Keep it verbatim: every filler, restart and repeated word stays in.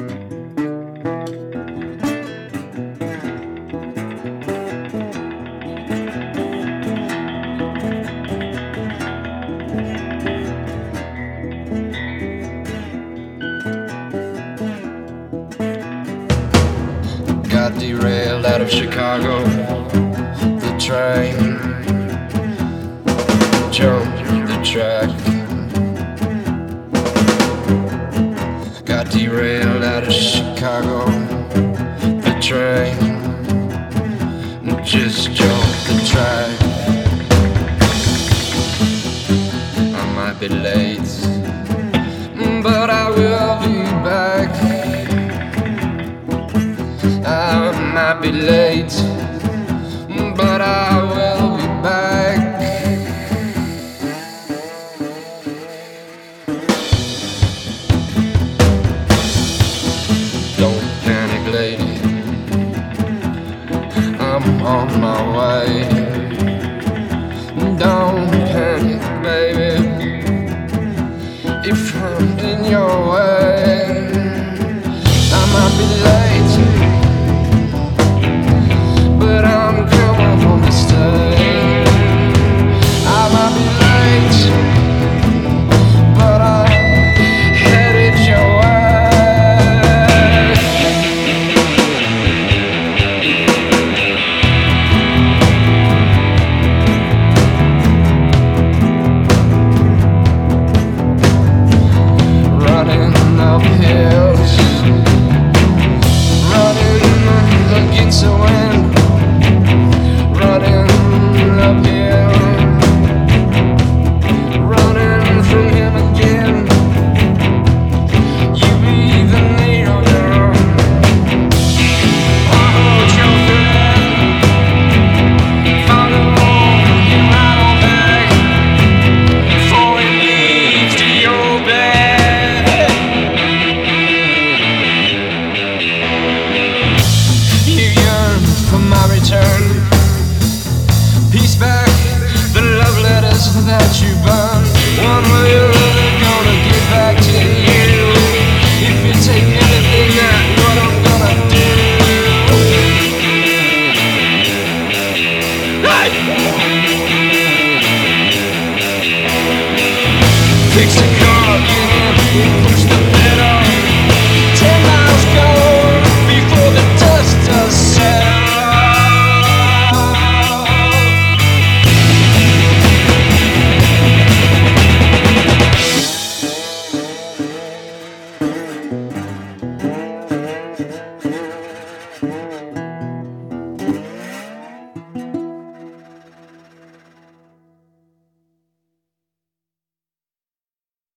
Got derailed out of Chicago. The train jumped the track. Got derailed out of Chicago. The train just jumped the track. I might be late, but I will be back. I might be late, but I will be back. Don't panic, lady, I'm on my way. Don't panic, baby, if I'm in your way. I might be late, but I'm coming home to stay. I might be late, but I'm headed your way. Running up hills, running against the wind. Running uphill, running from him again. You be the needle, girl. I hold your thread. Follow him right on back before it leaves to your bed. You yearn for my return. Peace back, the love letters that you burned. One way or other, gonna get back to you. If you take anything, that what I'm gonna do. Hey! Fix the car, get in, push the pedal. Ten